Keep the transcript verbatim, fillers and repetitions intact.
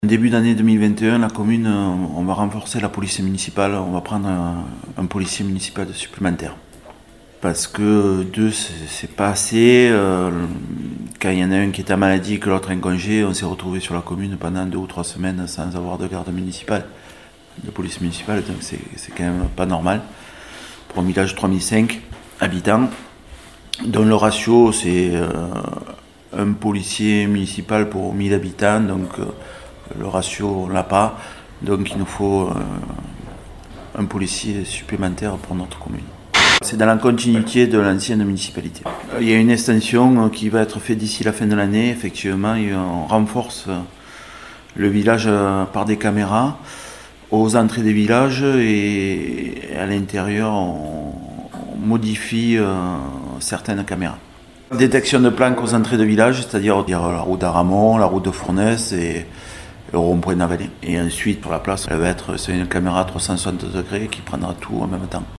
Début d'année deux mille vingt et un, la commune, on va renforcer la police municipale, on va prendre un, un policier municipal supplémentaire. Parce que deux, c'est pas assez. Euh, quand il y en a un qui est en maladie et que l'autre en congé, on s'est retrouvé sur la commune pendant deux ou trois semaines sans avoir de garde municipale, de police municipale, donc c'est, c'est quand même pas normal. Pour un village de trois mille cinq habitants, dont le ratio c'est euh, un policier municipal pour mille habitants, donc euh, le ratio on l'a pas, donc il nous faut euh, un policier supplémentaire pour notre commune. C'est dans la continuité de l'ancienne municipalité. Il y a une extension qui va être faite d'ici la fin de l'année, effectivement, et on renforce le village par des caméras aux entrées des villages et à l'intérieur on modifie certaines caméras. Détection de planques aux entrées de village, c'est-à-dire la route d'Aramon, la route de Fournaise et le rond-point d'Avalé. Et ensuite, pour la place, elle va être, c'est une caméra trois cent soixante degrés qui prendra tout en même temps.